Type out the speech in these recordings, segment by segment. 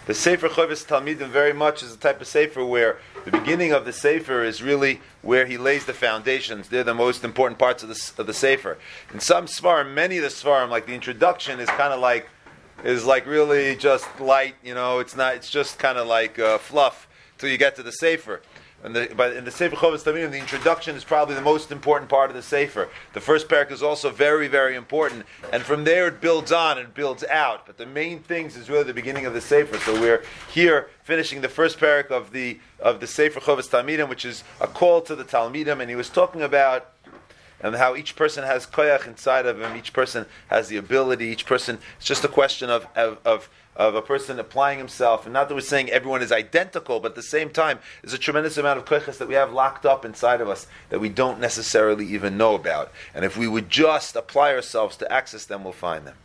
The Sefer Chovis Talmidim very much is the type of Sefer where the beginning of the Sefer is really where he lays the foundations. They're the most important parts of the Sefer. In some Svarim, many of the Svarim, like the introduction is kind of like, is like really just light, it's just kind of like fluff till you get to the Sefer. But in the Sefer Chovis Talmidim, the introduction is probably the most important part of the Sefer. The first parak is also very, very important, and from there it builds on and builds out. But the main things is really the beginning of the Sefer. So we're here finishing the first parak of the Sefer Chovis Talmidim, which is a call to the Talmidim, and he was talking about and how each person has koyach inside of him. Each person has the ability. Each person. It's just a question of a person applying himself, and not that we're saying everyone is identical, but at the same time, there's a tremendous amount of koyches that we have locked up inside of us that we don't necessarily even know about. And if we would just apply ourselves to access them, we'll find them.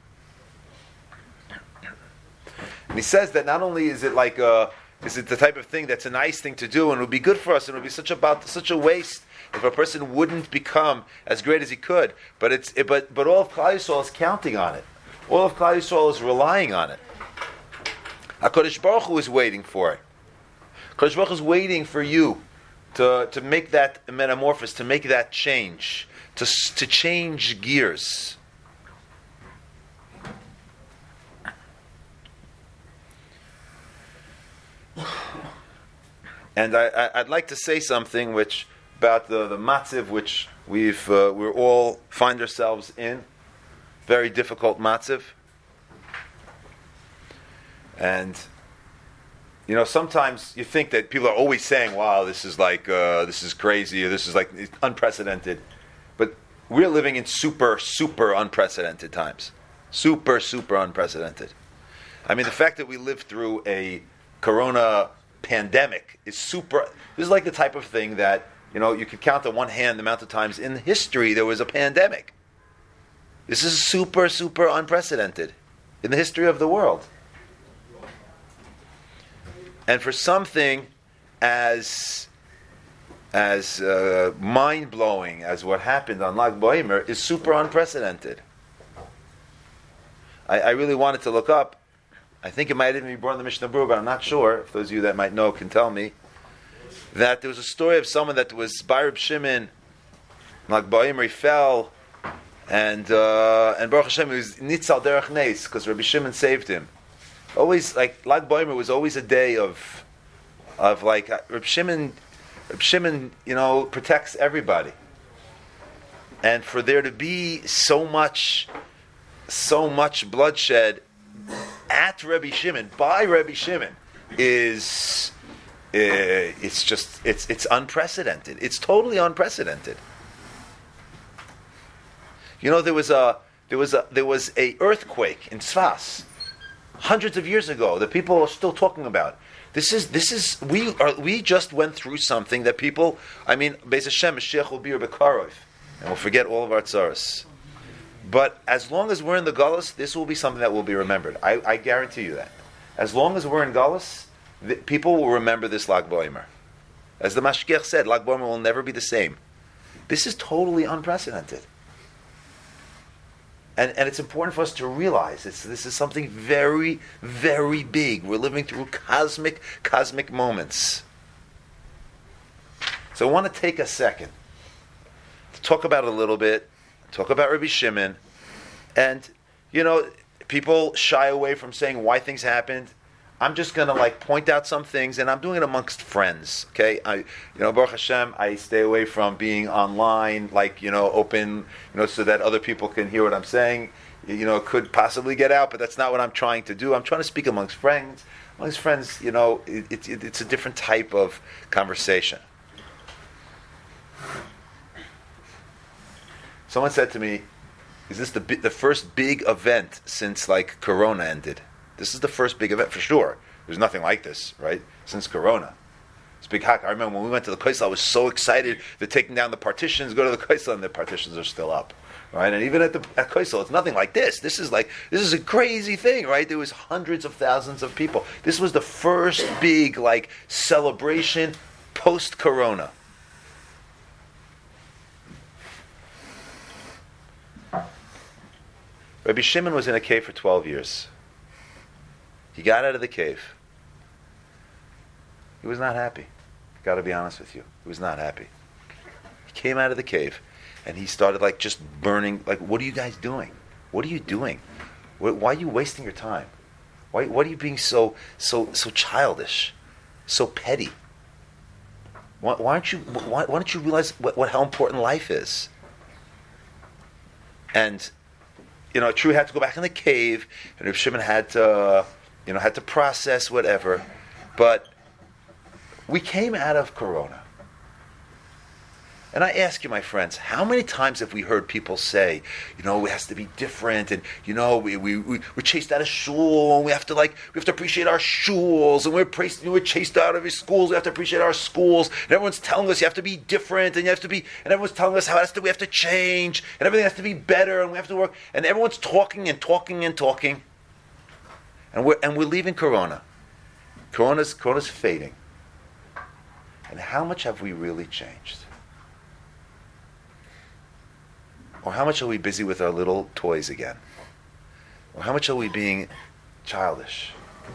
And he says that not only is it is it the type of thing that's a nice thing to do and it would be good for us, and it would be such a waste if a person wouldn't become as great as he could. But all of Klal Yisrael is counting on it. All of Klal Yisrael is relying on it. HaKadosh Baruch Hu is waiting for it. HaKadosh Baruch Hu is waiting for you to make that metamorphosis, to make that change, to change gears. And I'd like to say something about the matziv which we all find ourselves in. Very difficult matziv. And sometimes you think that people are always saying, "Wow, this is crazy," or "This is like unprecedented." But we're living in super, super unprecedented times. Super, super unprecedented. I mean, the fact that we lived through a corona pandemic is super. This is like the type of thing that you could count on one hand the amount of times in history there was a pandemic. This is super, super unprecedented in the history of the world. And for something as mind-blowing as what happened on Lag BaOmer is super unprecedented. I really wanted to look up. I think it might even be brought in the Mishnah Berurah, but I'm not sure. If those of you that might know can tell me. That there was a story of someone that was by Reb Shimon. Lag BaOmer, he fell, and Baruch Hashem, he was nitzal derech neis, because Rabbi Shimon saved him. Always, like, Lag BaOmer was always a day of like, Reb Shimon, protects everybody. And for there to be so much bloodshed at Rabbi Shimon, by Rabbi Shimon, it's unprecedented. It's totally unprecedented. There was a earthquake in Tzfas hundreds of years ago that people are still talking about. We just went through something that people, Beis Hashem, Mashiach will be Bekarov, and we'll forget all of our tzaras. But as long as we're in the Galus, this will be something that will be remembered. I guarantee you that. As long as we're in Galus, people will remember this Lag BaOmer. As the Mashgiach said, Lag BaOmer will never be the same. This is totally unprecedented. And it's important for us to realize this is something very, very big. We're living through cosmic moments. So I want to take a second to talk about it a little bit, talk about Rabbi Shimon. And, people shy away from saying why things happened. I'm just going to point out some things, and I'm doing it amongst friends. Okay, Baruch Hashem, I stay away from being online, open, so that other people can hear what I'm saying. It could possibly get out, but that's not what I'm trying to do. I'm trying to speak amongst friends. Amongst friends, it's a different type of conversation. Someone said to me, "Is this the first big event since Corona ended?" This is the first big event for sure. There's nothing like this, right? Since Corona. It's big hack. I remember when we went to the Kaisel, I was so excited. They're taking down the partitions, go to the Kaisel, and the partitions are still up. Right? And even at Kaisel, it's nothing like this. This is a crazy thing, right? There was hundreds of thousands of people. This was the first big celebration post-Corona. Rabbi Shimon was in a cave for 12 years. He got out of the cave. He was not happy. Got to be honest with you. He was not happy. He came out of the cave, and he started like just burning. Like, what are you guys doing? What are you doing? Why are you wasting your time? Why are you being so childish, so petty? Why don't you realize how important life is? And True had to go back in the cave, and Reb Shimon had to process whatever. But we came out of Corona. And I ask you, my friends, how many times have we heard people say, it has to be different, and we're chased out of shul, and we have to appreciate our shuls, and we're chased out of our schools, we have to appreciate our schools, and everyone's telling us you have to be different, and everyone's telling us we have to change, and everything has to be better, and we have to work, and everyone's talking and talking and talking, and we're leaving Corona. Corona's fading. And how much have we really changed? Or how much are we busy with our little toys again? Or how much are we being childish?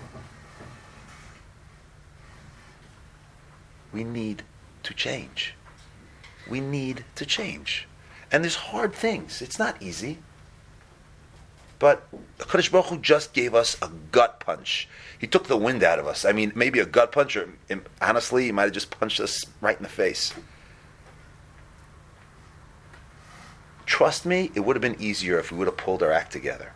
We need to change. We need to change. And there's hard things. It's not easy. But HaKadosh Baruch Hu just gave us a gut punch. He took the wind out of us. I mean, maybe a gut punch, or honestly, he might have just punched us right in the face. Trust me, it would have been easier if we would have pulled our act together.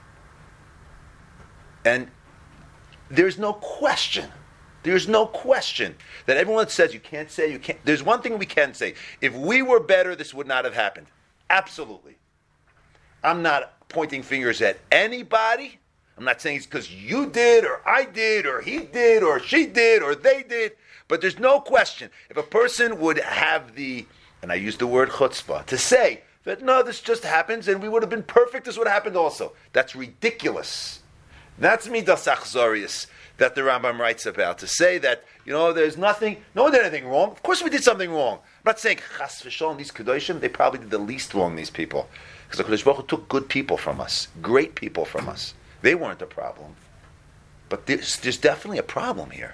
And there's no question that everyone says you can't. There's one thing we can say. If we were better, this would not have happened. Absolutely. I'm not pointing fingers at anybody. I'm not saying it's because you did, or I did, or he did, or she did, or they did. But there's no question. If a person would have and I use the word chutzpah, to say that no, this just happens, and we would have been perfect, this would have happened also. That's ridiculous. That's midas achzorius that the Rambam writes about, to say that, there's nothing, no one did anything wrong. Of course we did something wrong. I'm not saying, chas v'sholom, these kedoshim, they probably did the least wrong, these people. Because the HaKadosh Baruch Hu took good people from us, great people from us. They weren't a problem. But there's definitely a problem here.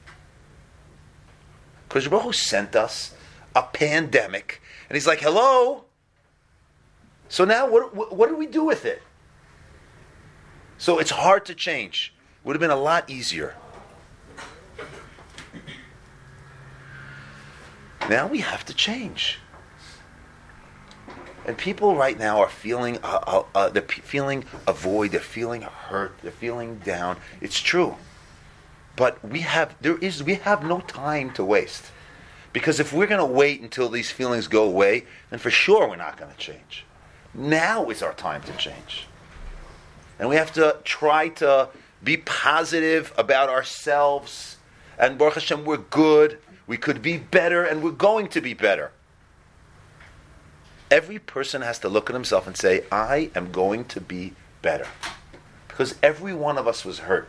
HaKadosh Baruch Hu sent us a pandemic, and he's like, hello? So now what do we do with it? So it's hard to change. Would have been a lot easier. Now we have to change. And people right now are feeling they're feeling a void, they're feeling hurt, they're feeling down. It's true. But we have no time to waste. Because if we're going to wait until these feelings go away, then for sure we're not going to change. Now is our time to change. And we have to try to be positive about ourselves. And Baruch Hashem, we're good. We could be better, and we're going to be better. Every person has to look at himself and say, I am going to be better. Because every one of us was hurt.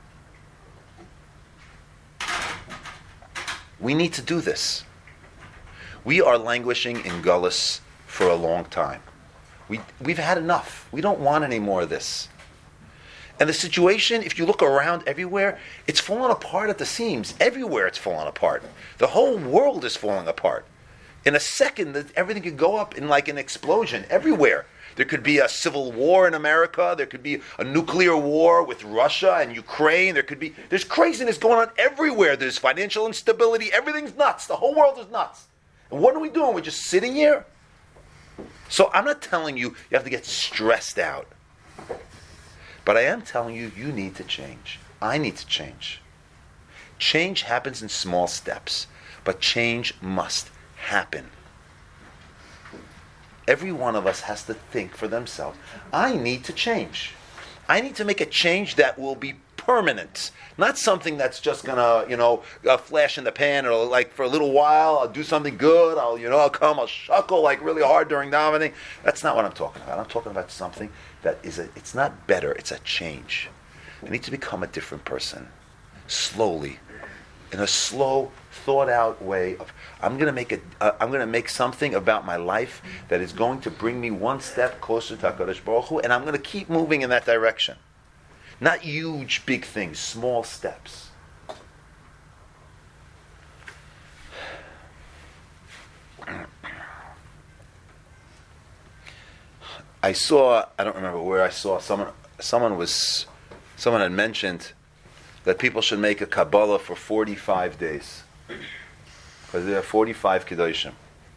We need to do this. We are languishing in Gullus for a long time. We've had enough. We don't want any more of this. And the situation, if you look around everywhere, it's falling apart at the seams. Everywhere it's falling apart. The whole world is falling apart. In a second, everything could go up in like an explosion everywhere. There could be a civil war in America. There could be a nuclear war with Russia and Ukraine. There's craziness going on everywhere. There's financial instability. Everything's nuts. The whole world is nuts. And what are we doing? We're just sitting here? So I'm not telling you have to get stressed out. But I am telling you need to change. I need to change. Change happens in small steps. But change must happen. Every one of us has to think for themselves. I need to change. I need to make a change that will be permanent. Not something that's just gonna, a flash in the pan, or like for a little while, I'll do something good, I'll shuckle like really hard during davening. That's not what I'm talking about. I'm talking about something that it's not better, it's a change. I need to become a different person. Slowly. In a slow, thought out way of, I'm going to make something about my life that is going to bring me one step closer to HaKadosh Baruch Hu, and I'm going to keep moving in that direction. Not huge, big things, small steps. I saw, I don't remember where I saw, someone had mentioned that people should make a Kabbalah for 45 days. Because there are 45 Kedoshim.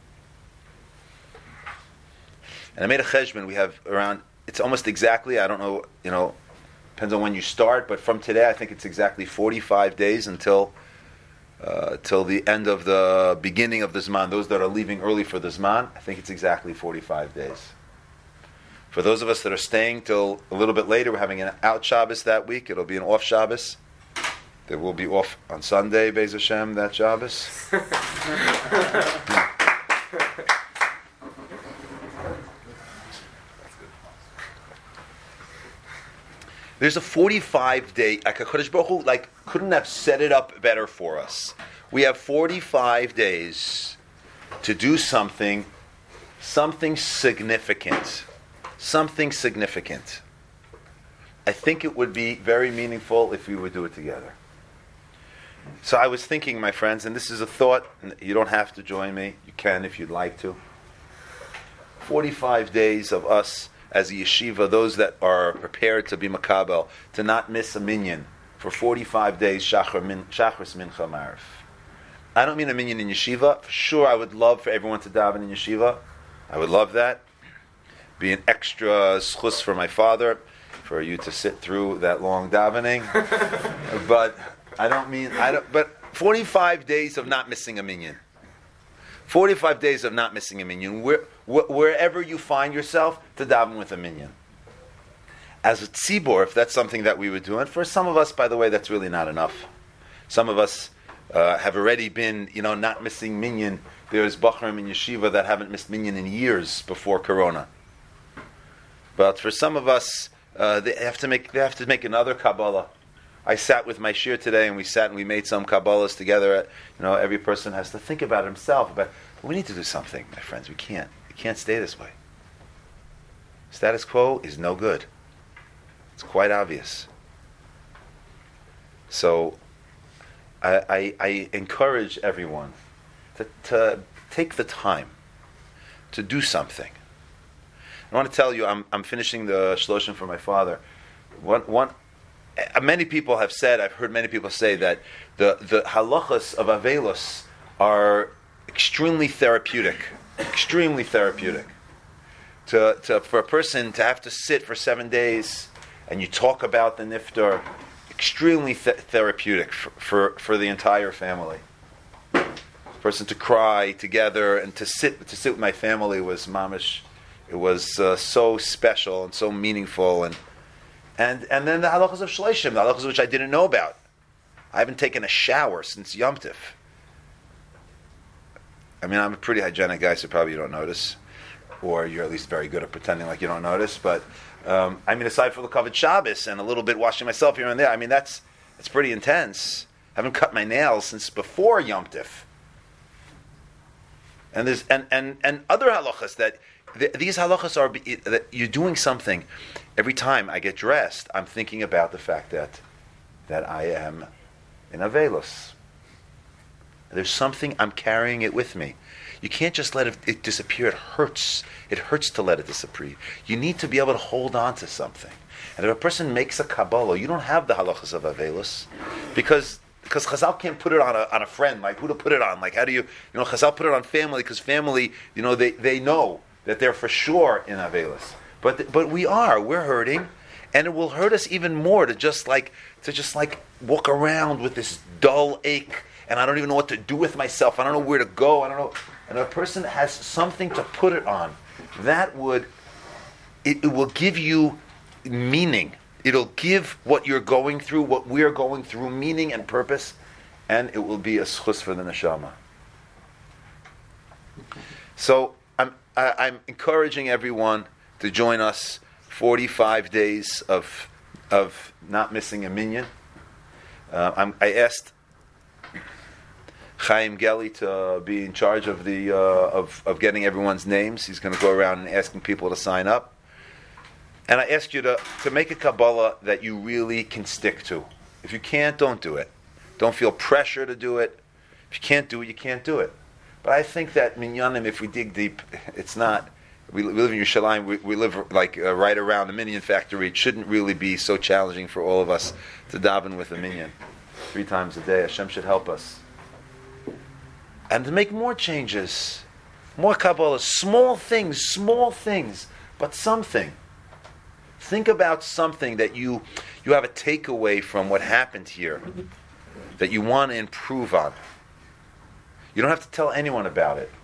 And I made a cheshbon. We have around, it's almost exactly, I don't know, depends on when you start, but from today I think it's exactly 45 days until the end of the beginning of the Zman. Those that are leaving early for the Zman, I think it's exactly 45 days. For those of us that are staying till a little bit later, we're having an out Shabbos that week. It'll be an off Shabbos. There will be off on Sunday, Be'ez Hashem, that Shabbos. There's a 45-day, HaKadosh Baruch Hu, couldn't have set it up better for us. We have 45 days to do something significant. Something significant. I think it would be very meaningful if we would do it together. So I was thinking, my friends, and this is a thought, you don't have to join me, you can if you'd like to. 45 days of us as a yeshiva, those that are prepared to be makabel, to not miss a minyan for 45 days, Shachris Mincha Marif. I don't mean a minyan in yeshiva. For sure, I would love for everyone to daven in yeshiva. I would love that. Be an extra schus for my father, for you to sit through that long davening. But but 45 days of not missing a minyan. 45 days of not missing a minyan. Wherever you find yourself, to daven with a minyan. As a tzibor, if that's something that we would do, and for some of us, by the way, that's really not enough. Some of us have already been, not missing minyan. There's Bachrim in yeshiva that haven't missed minyan in years before Corona. But for some of us, they have to make another Kabbalah. I sat with my shir today, and we made some Kabbalahs together. Every person has to think about himself. But we need to do something, my friends. We can't stay this way. Status quo is no good. It's quite obvious. So, I encourage everyone to take the time to do something. I want to tell you, I'm finishing the shloshim for my father. Many people have said, I've heard many people say that the halachas of Avelos are extremely therapeutic. Extremely therapeutic. For a person to have to sit for 7 days and you talk about the niftar, extremely therapeutic for the entire family. A person to cry together and to sit with my family was mamish. It was so special and so meaningful, and then the halachas of shleishim, the halachas which I didn't know about. I haven't taken a shower since Yom Tif. I mean, I'm a pretty hygienic guy, so probably you don't notice, or you're at least very good at pretending like you don't notice. But aside from the Kavod Shabbos and a little bit washing myself here and there, that's pretty intense. I haven't cut my nails since before Yom Tif. And there's and other halachas that. These halachas are that you're doing something. Every time I get dressed, I'm thinking about the fact that I am in Avelos. There's something, I'm carrying it with me. You can't just let it disappear. It hurts. It hurts to let it disappear. You need to be able to hold on to something. And if a person makes a Kabbalah, you don't have the halachas of Avelos, because Chazal can't put it on a friend. Like, who to put it on? Like, how do you Chazal put it on family, because family, they know that they're for sure in Avelis. But we're hurting, and it will hurt us even more to just walk around with this dull ache, and I don't even know what to do with myself. I don't know where to go. I don't know. And a person has something to put it on. It will give you meaning. It'll give what you're going through, what we're going through, meaning and purpose, and it will be a schus for the neshama. So I'm encouraging everyone to join us 45 days of not missing a minyan. I asked Chaim Geli to be in charge of the of getting everyone's names. He's going to go around and asking people to sign up. And I asked you to make a Kabbalah that you really can stick to. If you can't, don't do it. Don't feel pressure to do it. If you can't do it, you can't do it. But I think that minyanim, if we dig deep, it's not We live in Yerushalayim. We live like right around the Minyan factory. It shouldn't really be so challenging for all of us to daven with a Minyan 3 times a day. Hashem should help us. And to make more changes, more Kabbalah, small things, but something. Think about something that you have a takeaway from what happened here that you want to improve on. You don't have to tell anyone about it.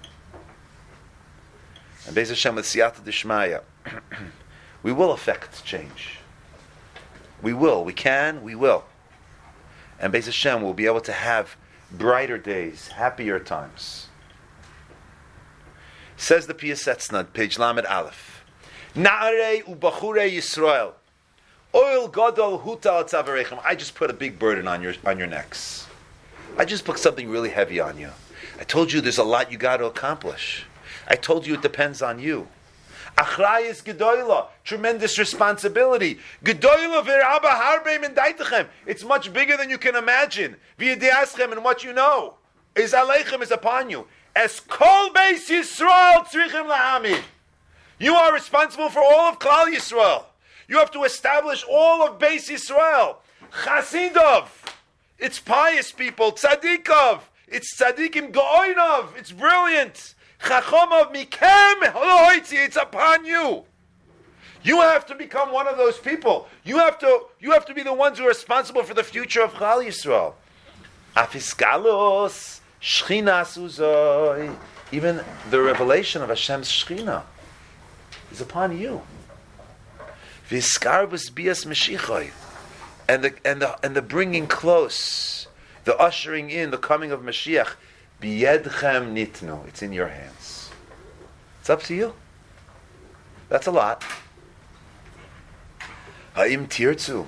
And Be'ez Hashem with Siyata Dishmaya, we will affect change. We will. We can. We will. And Be'ez Hashem will be able to have brighter days, happier times. Says the Piyas Etznad, page Lamed Aleph. Na'arei u'bachure Yisrael. Oil gadol hutal tzavarechem. I just put a big burden on your necks. I just put something really heavy on you. I told you there's a lot you got to accomplish. I told you it depends on you. Achrayis gedoyla, tremendous responsibility. Gedoyla v'raba harbe min daitechem. It's much bigger than you can imagine. V'yedeaschem, and what you know is aleichem, is upon you. As kol beis Yisrael tzrichim lahamid. You are responsible for all of Klal Yisrael. You have to establish all of Beis Yisrael. Chasidov, it's pious people. Tzadikov, it's tzadikim go'oinov. It's brilliant. Chachomov mikem holoitzi, it's upon you. You have to become one of those people. You have to be the ones who are responsible for the future of Klal Yisrael. Afiskalos shchinas uzoi. Even the revelation of Hashem's shchina is upon you. V'iskarvus bias meshichoi, and the bringing close, the ushering in, the coming of Mashiach. Biyedchem nitnu. It's in your hands. It's up to you. That's a lot. Ha'im tirtzu.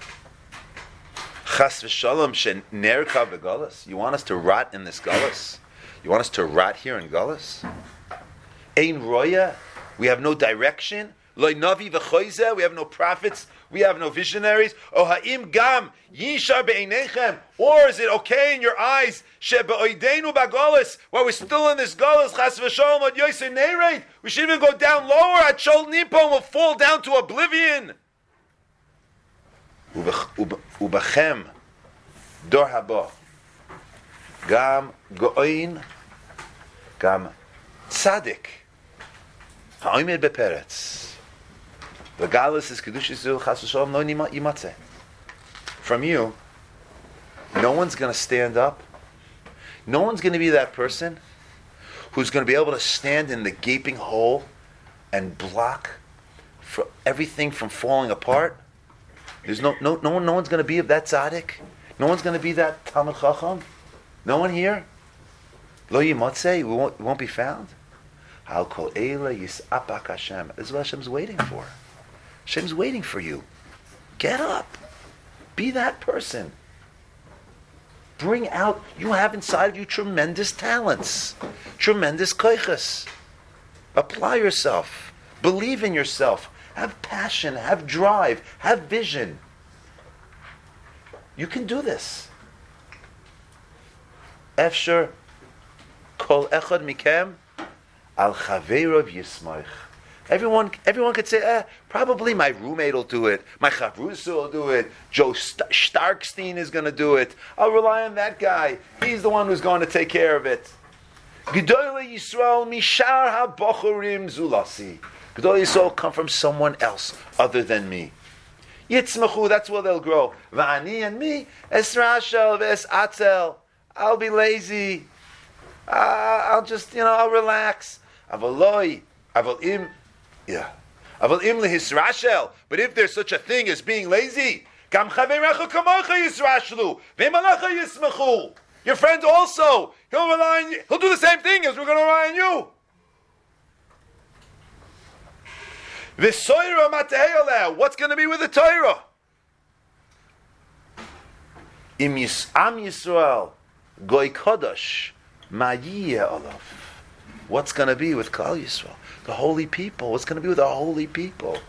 Chas v'shalom shenerka v'galus. You want us to rot in this galus? You want us to rot here in galus? Ein roya. We have no direction. Lo navi v'choyzeh. We have no prophets. We have no visionaries. O ha'im gam yisha be'einechem. Or is it okay in your eyes? She be'oideinu ba'golis. While we're still in this golis, chas v'shalom od yosei neireit. We should even go down lower. At shol nipo, we'll fall down to oblivion. Ubachem dor haba. Gam go'in. Gam tzadik. Ha'omed beperetz. The galus is kedusha zul chas v'shalom lo yimatzeh. From you, no one's going to stand up. No one's going to be that person who's going to be able to stand in the gaping hole and block for everything from falling apart. There's no one's going to be that tzaddik. No one's going to be that Talmid Chacham. No one here. Lo yimatzeh, we won't be found. Al kol eila yisapak Hashem. This is what Hashem's waiting for. Hashem's waiting for you. Get up. Be that person. Bring out, you have inside of you tremendous talents, tremendous koiches. Apply yourself. Believe in yourself. Have passion, have drive, have vision. You can do this. Efshar kol echad mikem al chaveirav yismach. Everyone could say, probably my roommate will do it. My chavrusa will do it. Joe Starkstein is going to do it. I'll rely on that guy. He's the one who's going to take care of it. Gedolei Yisrael mishar ha-bochurim zulasi. Gedolei Yisrael come from someone else other than me. Yitzmachu, that's where they'll grow. Va'ani and me, es rashel v'es atzel. I'll be lazy. I'll just, I'll relax. Avaloi, avalim. Yeah. But if there's such a thing as being lazy, your friend also, he'll rely on you. He'll do the same thing as we're going to rely on you. What's going to be with the Torah? Am Yisrael goy kodesh ma'yiyeh olav. What's going to be with Klal Yisrael? The holy people. What's going to be with the holy people?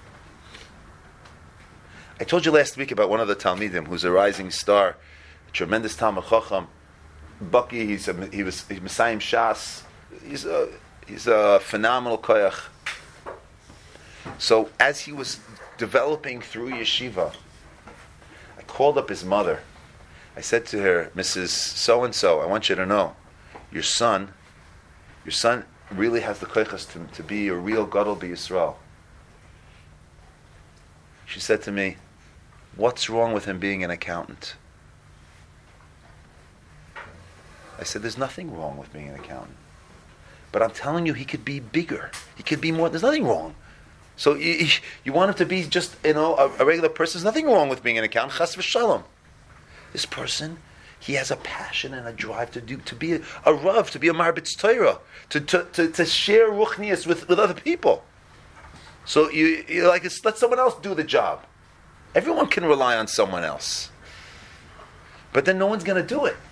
I told you last week about one of the Talmidim who's a rising star, a tremendous Talmid Chacham. Bucky, he's Messiah Shas. He's a phenomenal koyach. So as he was developing through yeshiva, I called up his mother. I said to her, Mrs. So-and-so, I want you to know, your son really has the koichas to be a real Gadol B'Yisrael. She said to me, what's wrong with him being an accountant? I said, there's nothing wrong with being an accountant. But I'm telling you, he could be bigger. He could be more. There's nothing wrong. So you want him to be just, a regular person. There's nothing wrong with being an accountant. Chas v'shalom. This person, he has a passion and a drive to be a Rav, to be a Marbitz Torah, to share Ruchnias with other people. So you like, let someone else do the job. Everyone can rely on someone else. But then no one's going to do it.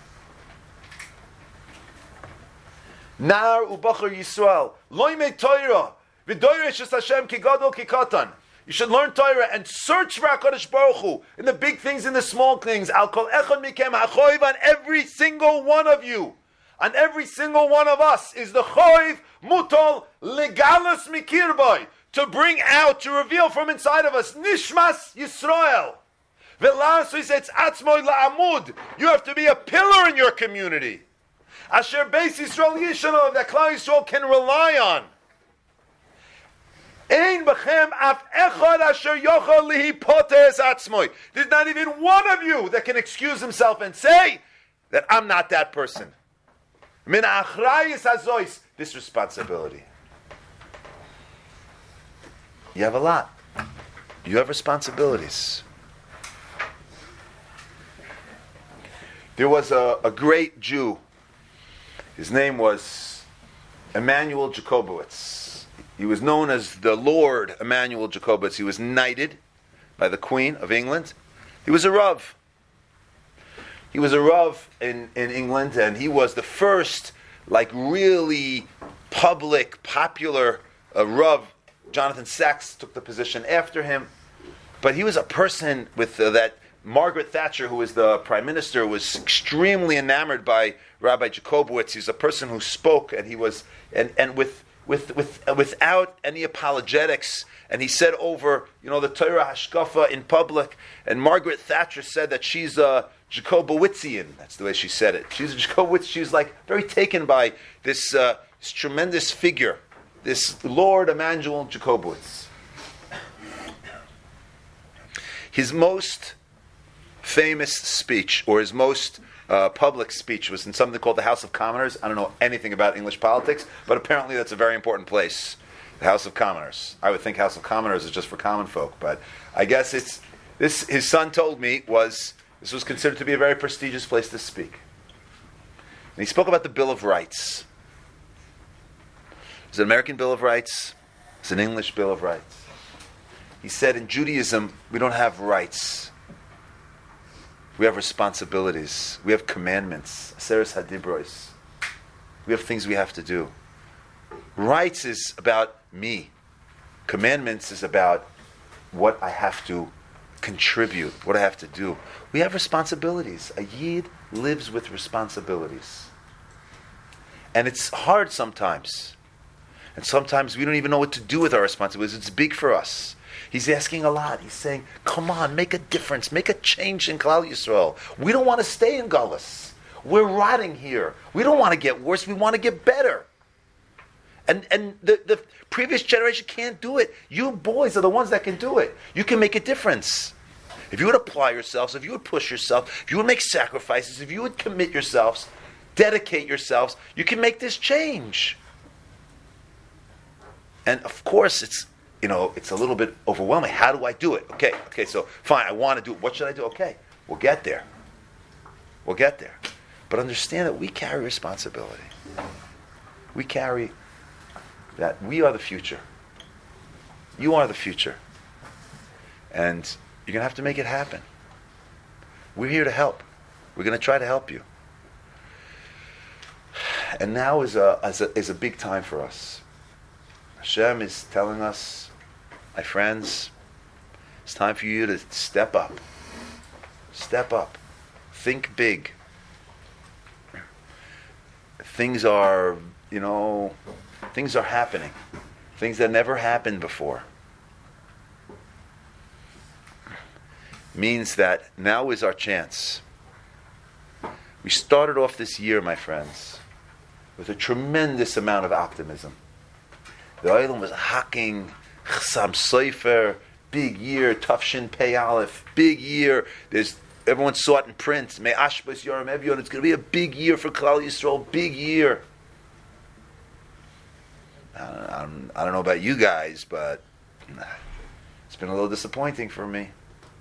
Nar ubachar Yisrael, loime Torah, v'doyresh es Hashem ki gadol ki katan. You should learn Torah and search for HaKadosh Baruch Hu in the big things and the small things. Al kol echad mikem hachoiv, on every single one of you, on every single one of us, is the choiv mutol legalus mikirboy, to bring out, to reveal from inside of us, nishmas Yisrael. V'lasu it's atzmoy la'amud. You have to be a pillar in your community. Asher Beis Yisrael Yishanov, that Klal Yisrael can rely on. Ein b'chem af echad asher yochel lihipoter es atzmoy. There's not even one of you that can excuse himself and say that I'm not that person. Min achrayis hazois, this responsibility. You have a lot. You have responsibilities. There was a great Jew. His name was Emanuel Jacobowitz. He was known as the Lord Emanuel Jacobowitz. He was knighted by the Queen of England. He was a Rav. He was a Rav in England, and he was the first, really public, popular Rav. Jonathan Sacks took the position after him. But he was a person with that Margaret Thatcher, who was the prime minister, was extremely enamored by Rabbi Jacobowitz. He's a person who spoke, and he was, and without any apologetics. And he said over, the Torah Hashkafa in public. And Margaret Thatcher said that she's a Jacobowitzian. That's the way she said it. She's a Jacobowitz. She's very taken by this tremendous figure, this Lord Emanuel Jacobowitz. His most famous speech, or his most public speech, was in something called the House of Commoners. I don't know anything about English politics, but apparently that's a very important place, the House of Commoners. I would think House of Commoners is just for common folk, but I guess it's this. His son told me this was considered to be a very prestigious place to speak. And he spoke about the Bill of Rights. It's an American Bill of Rights. It's an English Bill of Rights. He said, in Judaism, we don't have rights. We have responsibilities. We have commandments. Aseres hadibros. We have things we have to do. Rights is about me. Commandments is about what I have to contribute, what I have to do. We have responsibilities. A Yid lives with responsibilities. And it's hard sometimes. And sometimes we don't even know what to do with our responsibilities. It's big for us. He's asking a lot. He's saying, come on, make a difference. Make a change in Klal Yisrael. We don't want to stay in Galus. We're rotting here. We don't want to get worse. We want to get better. And the previous generation can't do it. You boys are the ones that can do it. You can make a difference. If you would apply yourselves, if you would push yourself, if you would make sacrifices, if you would commit yourselves, dedicate yourselves, you can make this change. And of course, it's a little bit overwhelming. How do I do it? Okay, so fine, I want to do it. What should I do? Okay, we'll get there. But understand that we carry responsibility. We carry that we are the future. You are the future. And you're going to have to make it happen. We're here to help. We're going to try to help you. And now is a big time for us. Hashem is telling us, my friends, it's time for you to step up. Step up. Think big. Things are happening. Things that never happened before. means that now is our chance. We started off this year, my friends, with a tremendous amount of optimism. The Olam was hacking, Chassam Sofer, big year, Tafshin Pei Aleph, big year. Everyone saw it in print. May Ashbas Yoram Evyon. It's going to be a big year for Klal Yisrael, big year. I don't know about you guys, but it's been a little disappointing for me.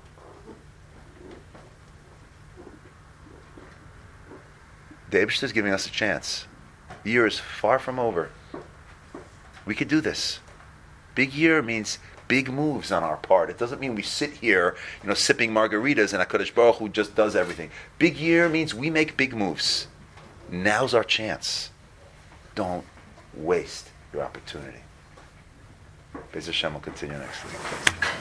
The Eibishter is giving us a chance. The year is far from over. We could do this. Big year means big moves on our part. It doesn't mean we sit here, sipping margaritas and HaKadosh Baruch Hu just does everything. Big year means we make big moves. Now's our chance. Don't waste your opportunity. Be'ez Hashem will continue next week.